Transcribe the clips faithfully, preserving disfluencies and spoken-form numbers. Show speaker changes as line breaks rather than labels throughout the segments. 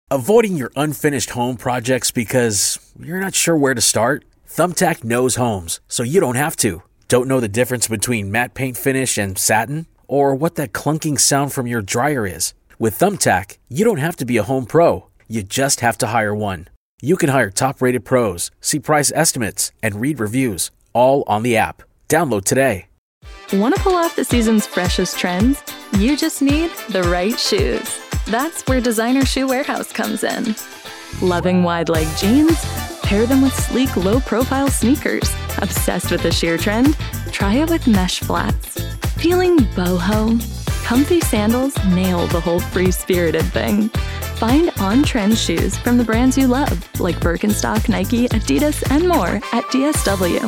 Avoiding your unfinished home projects because you're not sure where to start? Thumbtack knows homes, so you don't have to. Don't know the difference between matte paint finish and satin? Or what that clunking sound from your dryer is? With Thumbtack, you don't have to be a home pro. You just have to hire one. You can hire top-rated pros, see price estimates, and read reviews, all on the app. Download today.
Want to pull off the season's freshest trends? You just need the right shoes. That's where Designer Shoe Warehouse comes in. Loving wide-leg jeans? Pair them with sleek, low-profile sneakers. Obsessed with the sheer trend? Try it with mesh flats. Feeling boho? Comfy sandals nail the whole free-spirited thing. Find on-trend shoes from the brands you love, like Birkenstock, Nike, Adidas, and more at D S W.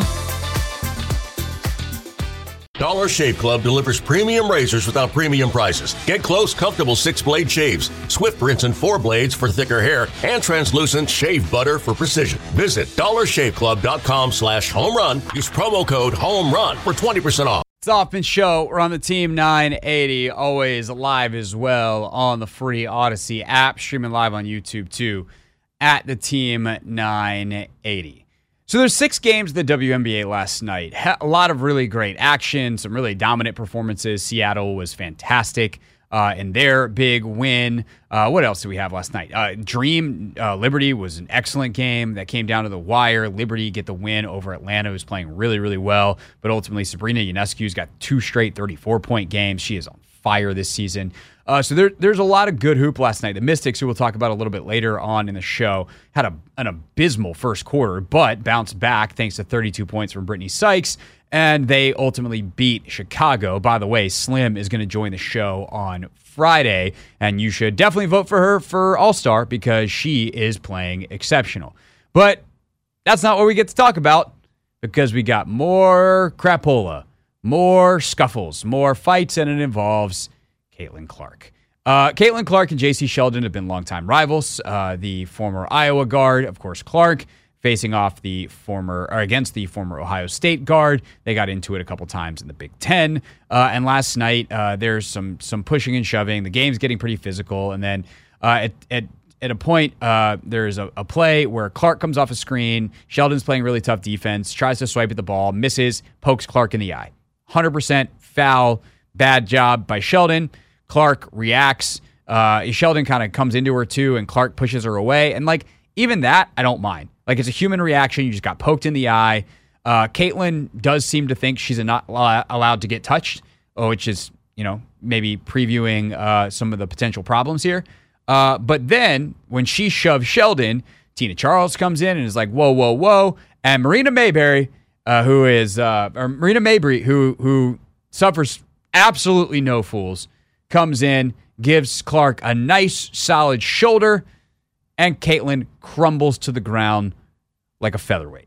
Dollar Shave Club delivers premium razors without premium prices. Get close, comfortable six-blade shaves, swift rinse and four blades for thicker hair, and translucent shave butter for precision. Visit dollarshaveclub.com slash home run. Use promo code home run for twenty percent off.
It's the Hoffman Show. We're on the Team nine eighty, always live as well on the free Odyssey app, streaming live on YouTube too, at the Team nine eighty. So there's six games of the W N B A last night. A lot of really great action, some really dominant performances. Seattle was fantastic uh, in their big win. Uh, what else did we have last night? Uh, Dream uh, Liberty was an excellent game that came down to the wire. Liberty get the win over Atlanta, who's playing really, really well. But ultimately, Sabrina Ionescu's got two straight thirty-four point games. She is on fire this season. Uh, so there, there's a lot of good hoop last night. The Mystics, who we'll talk about a little bit later on in the show, had a, an abysmal first quarter, but bounced back thanks to thirty-two points from Brittany Sykes, and they ultimately beat Chicago. By the way, Slim is going to join the show on Friday, and you should definitely vote for her for All-Star because she is playing exceptional. But that's not what we get to talk about because we got more crapola, more scuffles, more fights, and it involves Caitlin Clark. Uh, Caitlin Clark and J C Sheldon have been longtime rivals. Uh, the former Iowa guard, of course, Clark, facing off the former or against the former Ohio State guard. They got into it a couple times in the Big Ten. Uh, and last night, uh, there's some some pushing and shoving. The game's getting pretty physical. And then uh, at, at at a point, uh, there's a, a play where Clark comes off a screen. Sheldon's playing really tough defense, tries to swipe at the ball, misses, pokes Clark in the eye. one hundred percent foul, bad job by Sheldon. Clark reacts. Uh, Sheldon kind of comes into her too, and Clark pushes her away. And like even that, I don't mind. Like it's a human reaction. You just got poked in the eye. Uh, Caitlin does seem to think she's not allowed to get touched, which is you know maybe previewing uh, some of the potential problems here. Uh, but then when she shoves Sheldon, Tina Charles comes in and is like, "Whoa, whoa, whoa!" And Marina Mayberry, uh, who is uh, or Marina Mayberry, who who suffers absolutely no fools, comes in, gives Clark a nice, solid shoulder, and Caitlin crumbles to the ground like a featherweight.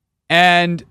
And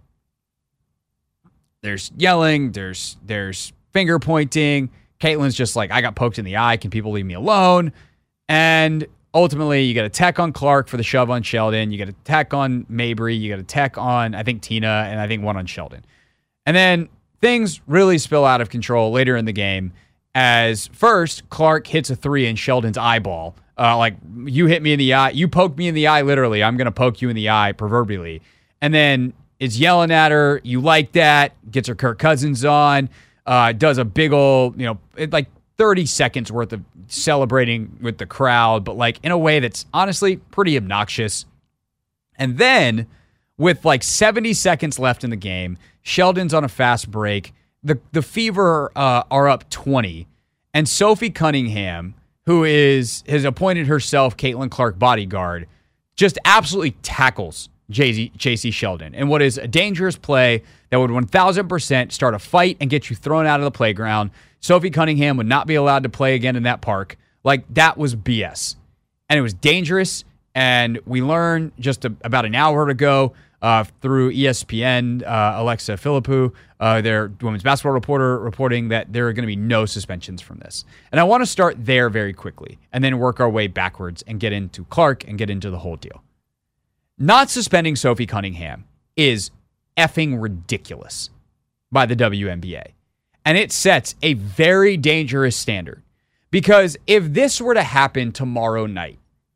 there's yelling, there's there's finger pointing. Caitlin's just like, I got poked in the eye. Can people leave me alone? And ultimately, you got a tech on Clark for the shove on Sheldon. You got a tech on Mayberry. You got a tech on, I think, Tina, and I think one on Sheldon. And then things really spill out of control later in the game. As first, Clark hits a three in Sheldon's eyeball. Uh, like, you hit me in the eye. You poked me in the eye, literally. I'm going to poke you in the eye, proverbially. And then is yelling at her. You like that. Gets her Kirk Cousins on. Uh, does a big old, you know, it, like thirty seconds worth of celebrating with the crowd, but like in a way that's honestly pretty obnoxious. And then with like seventy seconds left in the game, Sheldon's on a fast break. The the Fever uh, are up twenty, and Sophie Cunningham, who is has appointed herself Caitlin Clark bodyguard, just absolutely tackles J C Sheldon in what is a dangerous play that would one thousand percent start a fight and get you thrown out of the playground. Sophie Cunningham would not be allowed to play again in that park. Like, that was B S. And it was dangerous, and we learned just a, about an hour ago Uh, through E S P N, uh, Alexa Philippou, uh, their women's basketball reporter, reporting that there are going to be no suspensions from this. And I want to start there very quickly and then work our way backwards and get into Clark and get into the whole deal. Not suspending Sophie Cunningham is effing ridiculous by the W N B A. And it sets a very dangerous standard. Because if this were to happen tomorrow night,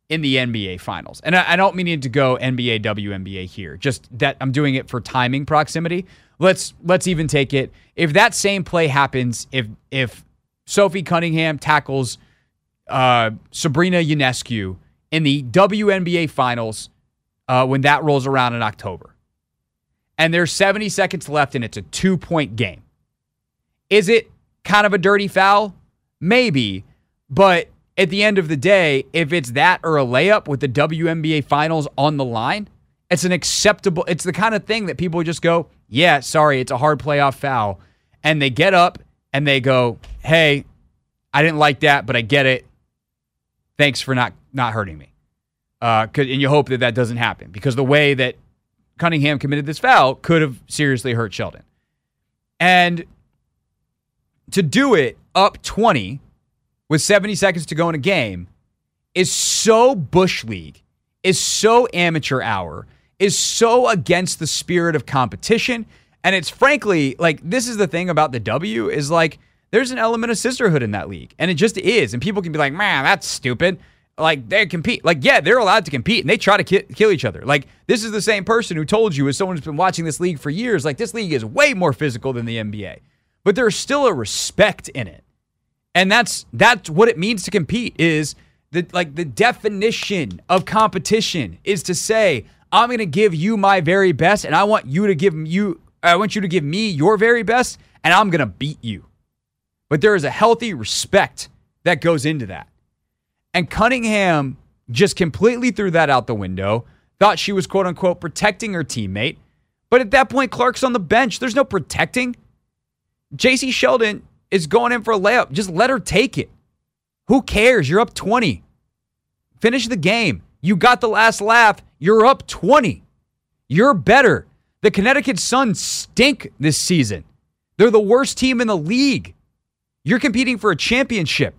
in the N B A Finals. And I, I don't mean to go N B A, W N B A here, just that I'm doing it for timing proximity. Let's let's even take it. If that same play happens, if if Sophie Cunningham tackles uh, Sabrina Ionescu in the W N B A Finals uh, when that rolls around in October, and there's seventy seconds left and it's a two-point game, is it kind of a dirty foul? Maybe, but at the end of the day, if it's that or a layup with the W N B A Finals on the line, it's an acceptable, it's the kind of thing that people just go, yeah, sorry, it's a hard playoff foul. And they get up and they go, hey, I didn't like that, but I get it. Thanks for not, not hurting me. Uh, and you hope that that doesn't happen, because the way that Cunningham committed this foul could have seriously hurt Sheldon. And to do it up twenty with seventy seconds to go in a game is so Bush League, is so amateur hour, is so against the spirit of competition. And it's frankly, like, this is the thing about the W, is like, there's an element of sisterhood in that league. And it just is. And people can be like, man, that's stupid. Like, they compete. Like, yeah, they're allowed to compete, and they try to ki- kill each other. Like, this is the same person who told you, as someone who's been watching this league for years, like, this league is way more physical than the N B A. But there's still a respect in it. And that's that's what it means to compete, is the, like, the definition of competition is to say, I'm going to give you my very best, and I want you to give you, I want you to give me your very best, and I'm going to beat you. But there is a healthy respect that goes into that. And Cunningham just completely threw that out the window, thought she was, quote unquote, protecting her teammate. But at that point, Clark's on the bench. There's no protecting. J C Sheldon is going in for a layup. Just let her take it. Who cares? You're up twenty. Finish the game. You got the last laugh. You're up twenty. You're better. The Connecticut Sun stink this season. They're the worst team in the league. You're competing for a championship.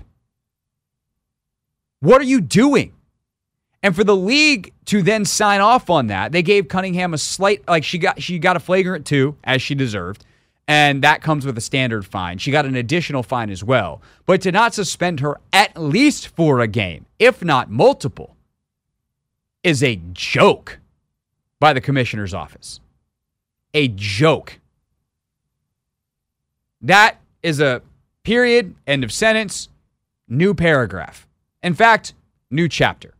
What are you doing? And for the league to then sign off on that, they gave Cunningham a slight, like she got she got a flagrant two, as she deserved, and that comes with a standard fine. She got an additional fine as well. But to not suspend her at least for a game, if not multiple, is a joke by the commissioner's office. A joke. That is a period, end of sentence, new paragraph. In fact, new chapter,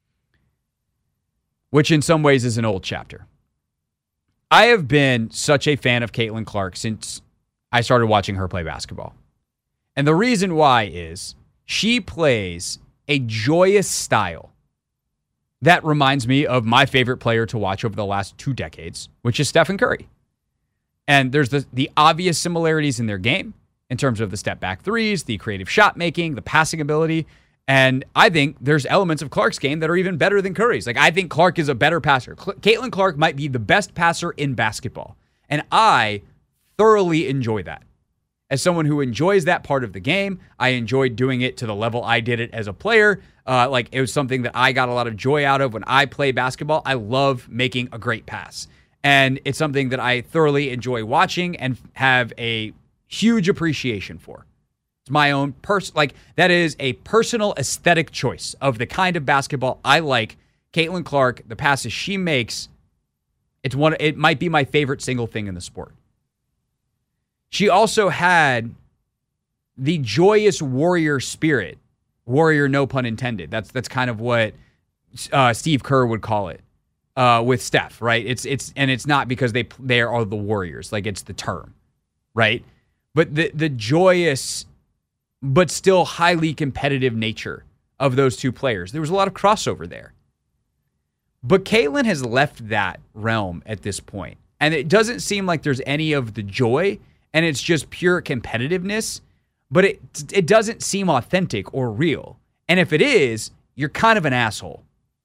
which in some ways is an old chapter. I have been such a fan of Caitlin Clark since I started watching her play basketball. And the reason why is she plays a joyous style that reminds me of my favorite player to watch over the last two decades, which is Stephen Curry. And there's the, the obvious similarities in their game in terms of the step back threes, the creative shot making, the passing ability. And I think there's elements of Clark's game that are even better than Curry's. Like, I think Clark is a better passer. Cl- Caitlin Clark might be the best passer in basketball. And I thoroughly enjoy that. As someone who enjoys that part of the game, I enjoyed doing it to the level I did it as a player. Uh, like, it was something that I got a lot of joy out of when I play basketball. I love making a great pass. And it's something that I thoroughly enjoy watching and have a huge appreciation for. It's my own person, like, that is a personal aesthetic choice of the kind of basketball I like. Caitlin Clark, the passes she makes, it's one. It might be my favorite single thing in the sport. She also had the joyous warrior spirit. Warrior, no pun intended. That's that's kind of what uh, Steve Kerr would call it uh, with Steph, right? It's it's and it's not because they they are the Warriors, like, it's the term, right? But the the joyous but still highly competitive nature of those two players. There was a lot of crossover there. But Caitlin has left that realm at this point, and it doesn't seem like there's any of the joy, and it's just pure competitiveness, but it it doesn't seem authentic or real. And if it is, you're kind of an asshole.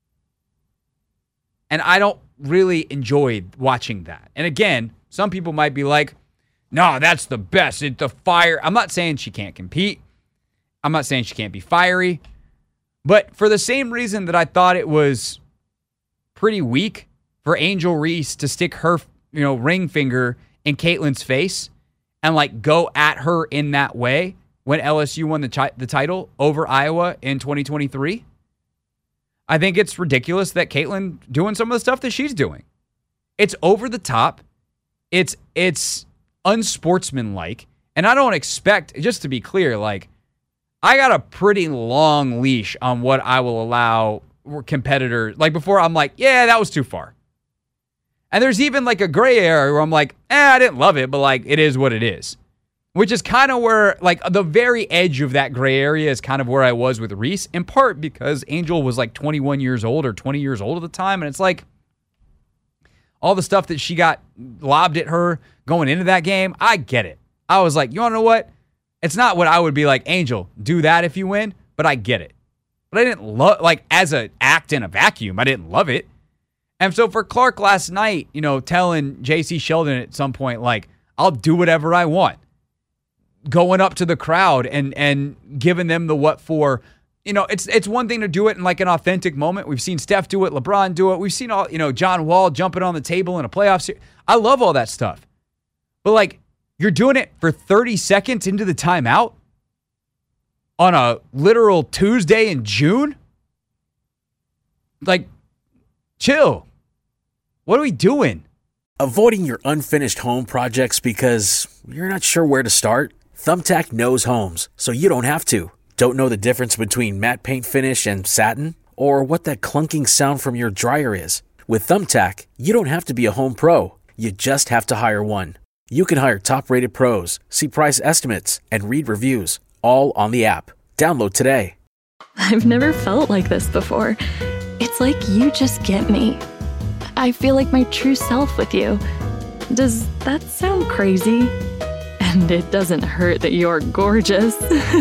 And I don't really enjoy watching that. And again, some people might be like, no, that's the best. It's the fire. I'm not saying she can't compete. I'm not saying she can't be fiery. But for the same reason that I thought it was pretty weak for Angel Reese to stick her, you know, ring finger in Caitlin's face and, like, go at her in that way when L S U won the, chi- the title over Iowa in twenty twenty-three. I think it's ridiculous that Caitlyn doing some of the stuff that she's doing. It's over the top. It's it's unsportsmanlike. And I don't expect, just to be clear, like, I got a pretty long leash on what I will allow competitors. Like, before I'm like, yeah, that was too far. And there's even like a gray area where I'm like, eh, I didn't love it, but like, it is what it is. Which is kind of where, like, the very edge of that gray area is kind of where I was with Reese, in part because Angel was like twenty-one years old or twenty years old at the time. And it's like, all the stuff that she got lobbed at her going into that game, I get it. I was like, you want to know what? It's not what I would be like, Angel, do that if you win, but I get it. But I didn't love, like, as an act in a vacuum, I didn't love it. And so for Clark last night, you know, telling J C Sheldon at some point, like, I'll do whatever I want. Going up to the crowd and and giving them the what for. You know, it's it's one thing to do it in like an authentic moment. We've seen Steph do it, LeBron do it. We've seen all, you know, John Wall jumping on the table in a playoff series. I love all that stuff. But like, you're doing it for thirty seconds into the timeout on a literal Tuesday in June? Like, chill. What are we doing?
Avoiding your unfinished home projects because you're not sure where to start? Thumbtack knows homes, so you don't have to. Don't know the difference between matte paint finish and satin? Or what that clunking sound from your dryer is? With Thumbtack, you don't have to be a home pro. You just have to hire one. You can hire top-rated pros, see price estimates, and read reviews, all on the app. Download today.
I've never felt like this before. It's like you just get me. I feel like my true self with you. Does that sound crazy? And it doesn't hurt that you're gorgeous.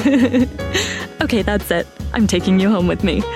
Okay, that's it. I'm taking you home with me.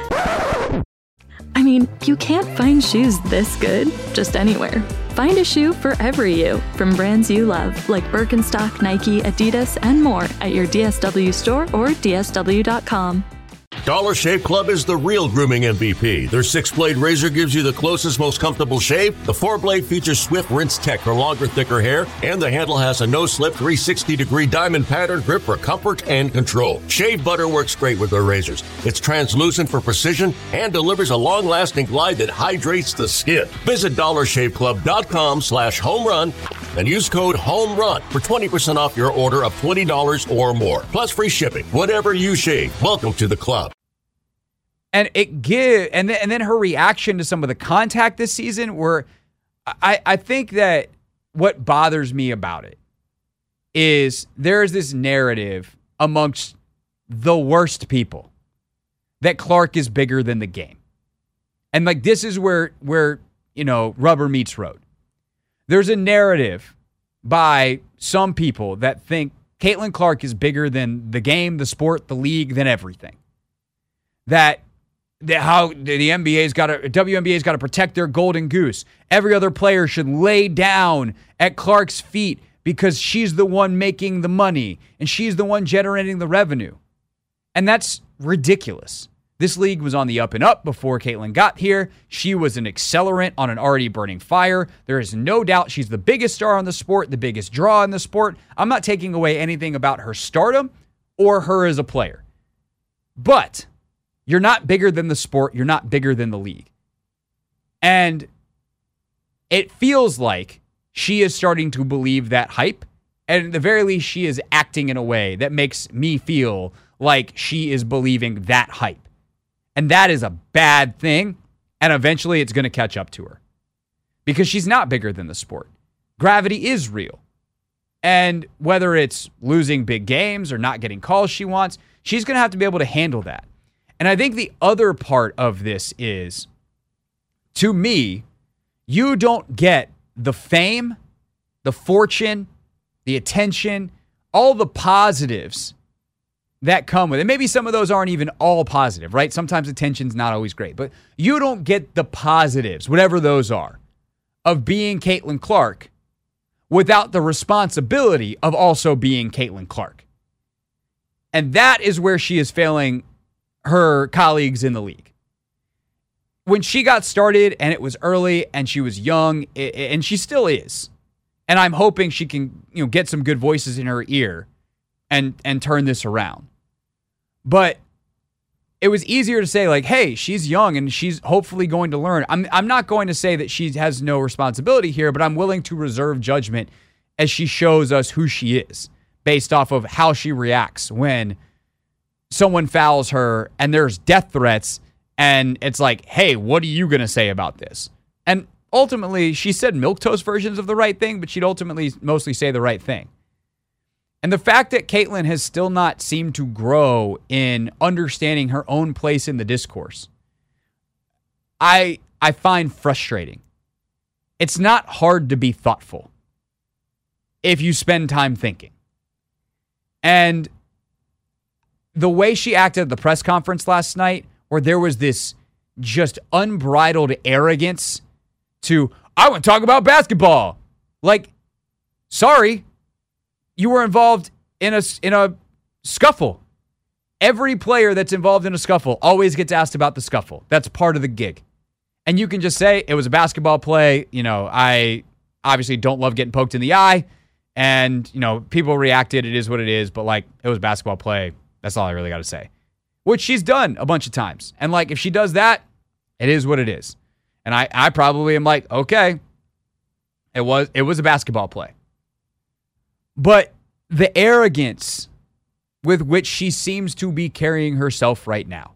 I mean, you can't find shoes this good just anywhere. Find a shoe for every you from brands you love, like Birkenstock, Nike, Adidas, and more at your D S W store or D S W dot com.
Dollar Shave Club is the real grooming M V P. Their six-blade razor gives you the closest, most comfortable shave. The four-blade features Swift Rinse Tech for longer, thicker hair, and the handle has a no-slip three sixty degree diamond pattern grip for comfort and control. Shave butter works great with their razors. It's translucent for precision and delivers a long-lasting glide that hydrates the skin. Visit dollar shave club dot com slash home run and use code HOMERUN for twenty percent off your order of twenty dollars or more, plus free shipping. Whatever you shave, welcome to the club.
And it give and then and then her reaction to some of the contact this season, where I, I think that what bothers me about it is there's this narrative amongst the worst people that Clark is bigger than the game. And like, this is where where you know rubber meets road. There's a narrative by some people that think Caitlin Clark is bigger than the game, the sport, the league, than everything. That The, how the N B A's got to, W N B A's got to protect their golden goose. Every other player should lay down at Clark's feet because she's the one making the money and she's the one generating the revenue. And that's ridiculous. This league was on the up and up before Caitlin got here. She was an accelerant on an already burning fire. There is no doubt she's the biggest star on the sport, the biggest draw in the sport. I'm not taking away anything about her stardom or her as a player. But you're not bigger than the sport. You're not bigger than the league. And it feels like she is starting to believe that hype. And at the very least, she is acting in a way that makes me feel like she is believing that hype. And that is a bad thing. And eventually it's going to catch up to her. Because she's not bigger than the sport. Gravity is real. And whether it's losing big games or not getting calls she wants, she's going to have to be able to handle that. And I think the other part of this is, to me, you don't get the fame, the fortune, the attention, all the positives that come with it. Maybe some of those aren't even all positive, right? Sometimes attention's not always great, but you don't get the positives, whatever those are, of being Caitlin Clark without the responsibility of also being Caitlin Clark. And that is where she is failing her colleagues in the league. When she got started and it was early and she was young, and she still is, and I'm hoping she can, you know, get some good voices in her ear and and turn this around. But it was easier to say, like, hey, she's young and she's hopefully going to learn. I'm I'm not going to say that she has no responsibility here, but I'm willing to reserve judgment as she shows us who she is based off of how she reacts when someone fouls her and there's death threats and it's like, hey, what are you going to say about this? And ultimately, she said milquetoast versions of the right thing, but she'd ultimately mostly say the right thing. And the fact that Caitlin has still not seemed to grow in understanding her own place in the discourse, I I find frustrating. It's not hard to be thoughtful if you spend time thinking. And the way she acted at the press conference last night, where there was this just unbridled arrogance to, I want to talk about basketball. Like, sorry. You were involved in a, in a scuffle. Every player that's involved in a scuffle always gets asked about the scuffle. That's part of the gig. And you can just say, it was a basketball play. You know, I obviously don't love getting poked in the eye. And, you know, people reacted. It is what it is. But, like, it was a basketball play. That's all I really got to say. Which she's done a bunch of times. And, like, if she does that, it is what it is. And I, I probably am like, okay, it was it was a basketball play. But the arrogance with which she seems to be carrying herself right now,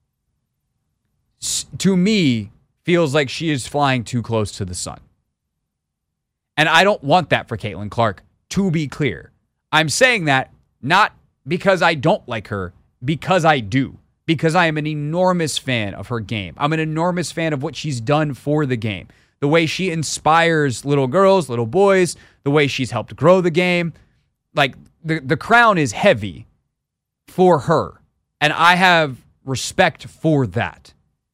to me, feels like she is flying too close to the sun. And I don't want that for Caitlin Clark, to be clear. I'm saying that not because I don't like her, because I do. Because I am an enormous fan of her game. I'm an enormous fan of what she's done for the game. The way she inspires little girls, little boys, the way she's helped grow the game. Like, the, the crown is heavy for her. And I have respect for that.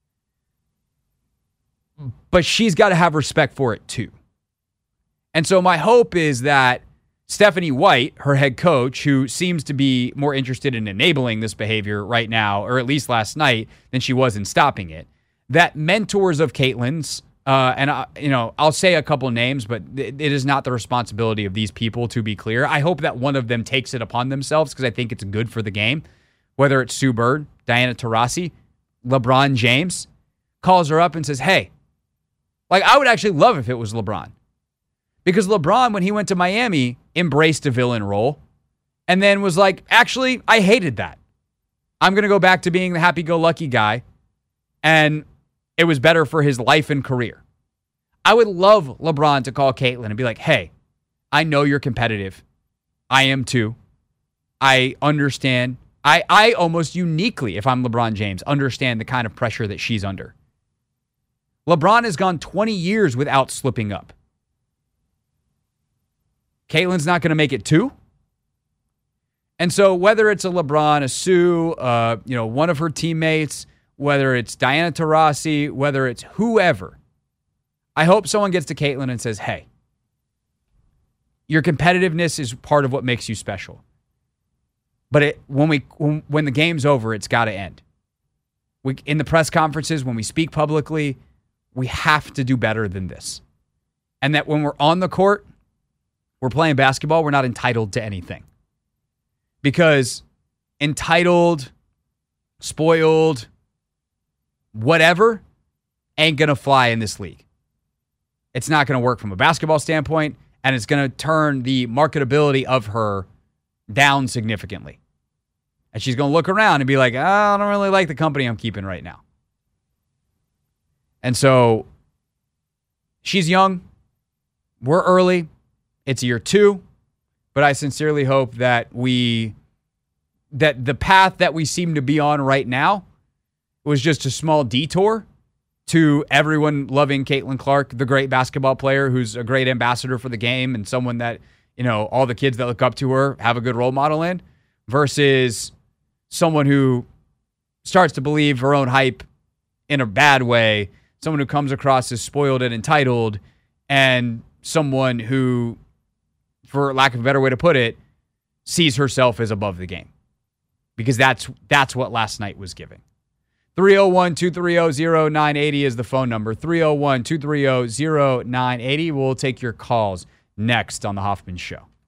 But she's got to have respect for it too. And so my hope is that Stephanie White, her head coach, who seems to be more interested in enabling this behavior right now, or at least last night, than she was in stopping it, that mentors of Caitlin's, uh, and I, you know, I'll say a couple names, but it is not the responsibility of these people, to be clear. I hope that one of them takes it upon themselves because I think it's good for the game. Whether it's Sue Bird, Diana Taurasi, LeBron James, calls her up and says, hey, like, I would actually love if it was LeBron. Because LeBron, when he went to Miami, embraced a villain role and then was like, actually, I hated that. I'm going to go back to being the happy-go-lucky guy. And it was better for his life and career. I would love LeBron to call Caitlin and be like, hey, I know you're competitive. I am too. I understand. I, I almost uniquely, if I'm LeBron James, understand the kind of pressure that she's under. LeBron has gone twenty years without slipping up. Caitlin's not going to make it two. And so whether it's a LeBron, a Sue, uh, you know, one of her teammates, whether it's Diana Taurasi, whether it's whoever, I hope someone gets to Caitlin and says, hey, your competitiveness is part of what makes you special. But it, when we when, when the game's over, it's got to end. We, in the press conferences, when we speak publicly, we have to do better than this. And that when we're on the court, we're playing basketball, we're not entitled to anything. Because entitled, spoiled, whatever, ain't going to fly in this league. It's not going to work from a basketball standpoint, and it's going to turn the marketability of her down significantly. And she's going to look around and be like, oh, I don't really like the company I'm keeping right now. And so she's young. We're early. It's year two. But I sincerely hope that we, that the path that we seem to be on right now was just a small detour to everyone loving Caitlin Clark, the great basketball player who's a great ambassador for the game and someone that, you know, all the kids that look up to her have a good role model in, versus someone who starts to believe her own hype in a bad way, someone who comes across as spoiled and entitled, and someone who, for lack of a better way to put it, sees herself as above the game. Because that's that's what last night was giving. three oh one, two three oh, oh nine eight oh is the phone number. three oh one, two three oh, oh nine eight oh. We'll take your calls next on The Hoffman Show.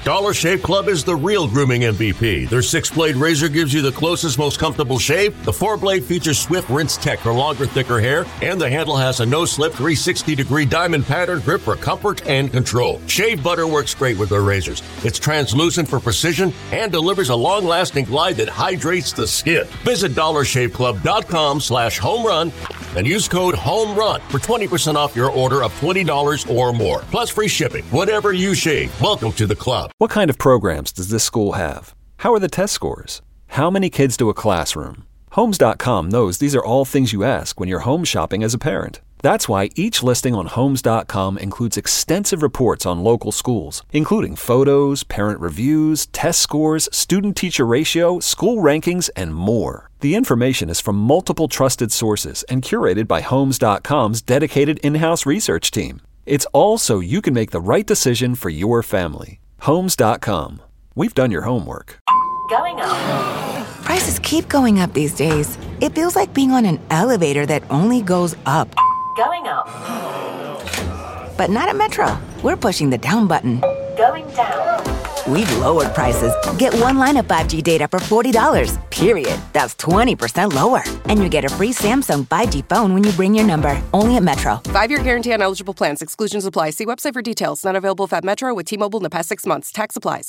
Dollar Shave Club is the real grooming M V P. Their six-blade razor gives you the closest, most comfortable shave. The four-blade features Swift Rinse Tech for longer, thicker hair, and the handle has a no-slip three hundred sixty degree diamond pattern grip for comfort and control. Shave butter works great with their razors. It's translucent for precision and delivers a long-lasting glide that hydrates the skin. Visit dollar shave club dot com slash home run and use code HOMERUN for twenty percent off your order of twenty dollars or more, plus free shipping. Whatever you shave, welcome to the club.
What kind of programs does this school have? How are the test scores? How many kids do a classroom? Homes dot com knows these are all things you ask when you're home shopping as a parent. That's why each listing on Homes dot com includes extensive reports on local schools, including photos, parent reviews, test scores, student-teacher ratio, school rankings, and more. The information is from multiple trusted sources and curated by Homes dot com's dedicated in-house research team. It's all so you can make the right decision for your family. Homes dot com. We've done your homework.
Going up. Prices keep going up these days. It feels like being on an elevator that only goes up. Going up. But not at Metro. We're pushing the down button. Going down. We've lowered prices. Get one line of five G data for forty dollars, period. That's twenty percent lower. And you get a free Samsung five G phone when you bring your number. Only at Metro.
Five-year guarantee on eligible plans. Exclusions apply. See website for details. Not available if at Metro with T-Mobile in the past six months. Tax applies.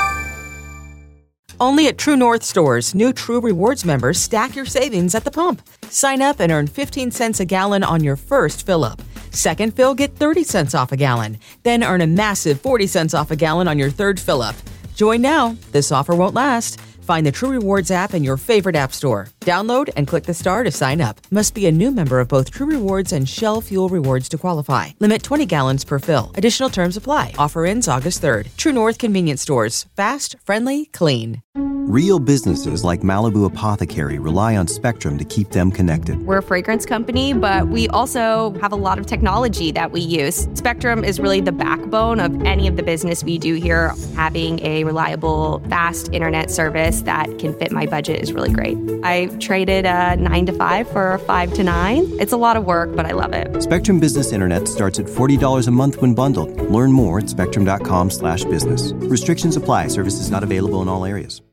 Only at True North stores, new True Rewards members stack your savings at the pump. Sign up and earn fifteen cents a gallon on your first fill-up. Second fill, get thirty cents off a gallon. Then earn a massive forty cents off a gallon on your third fill-up. Join now. This offer won't last. Find the True Rewards app in your favorite app store. Download and click the star to sign up. Must be a new member of both True Rewards and Shell Fuel Rewards to qualify. Limit twenty gallons per fill. Additional terms apply. Offer ends August third. True North Convenience Stores. Fast, friendly, clean.
Real businesses like Malibu Apothecary rely on Spectrum to keep them connected.
We're a fragrance company, but we also have a lot of technology that we use. Spectrum is really the backbone of any of the business we do here. Having a reliable, fast internet service that can fit my budget is really great. I traded a nine to five for a five to nine. It's a lot of work, but I love it.
Spectrum Business Internet starts at forty dollars a month when bundled. Learn more at spectrum dot com slash business. Restrictions apply. Services not available in all areas.